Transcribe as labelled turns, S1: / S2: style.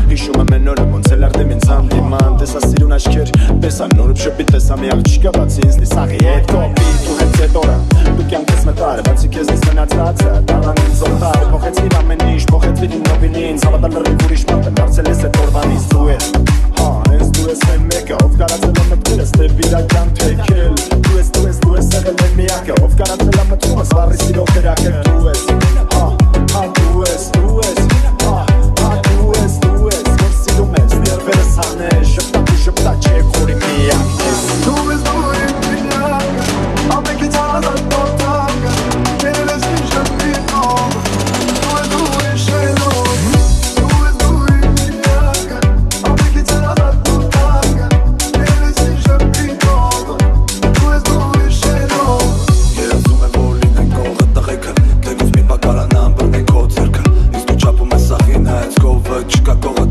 S1: Հիշում եմ են օրը ոնց էլ արդեմ ինձ հանդիման Տեսա սիրուն աչքեր, տեսա նորբ շպիտ, տեսա մի աղջիկա բացի ինձ լիսաղի հետ կոպիտ Ու հետ ձետ օրը, դու կյանքս մտար, բացի քեզ ինձ մնացածը Դառան ինձ օտար, փոխեցիր ամեն ինչ, փոխեցիր իմ նովինին Հավատալ լրիվ ուրիշ մարդ եմ, դարձել ես էտ օրվանից դու ես Հա, հենց դու ես այն մեկը, ով կարացել է մտքերս, դեպ իրական թեքել Դու ես եղել են միակը, ով կարացել է մտքումս, վառի սիրով դրակել դու ես Հա, դու ես, որ սիրում ես, ներվերս հանես, շպտա չէ քորի միակ ես
S2: Դու ես իմ միակը, ամենքից անազատ պարտակը, կերել ես ինչ շպիտով, դու ես շելով Դու իմ միակը, ամենքից անազատ պարտակը, կերել ես ինչ շպիտով, դու ես շելով
S3: Երազում եմ որ լինենք կողը տղեկը, դենուց մի բակարանան բռնենք քո ձեռքը Իսկ դու չապում ես սախին հայց կովը, չկա կողը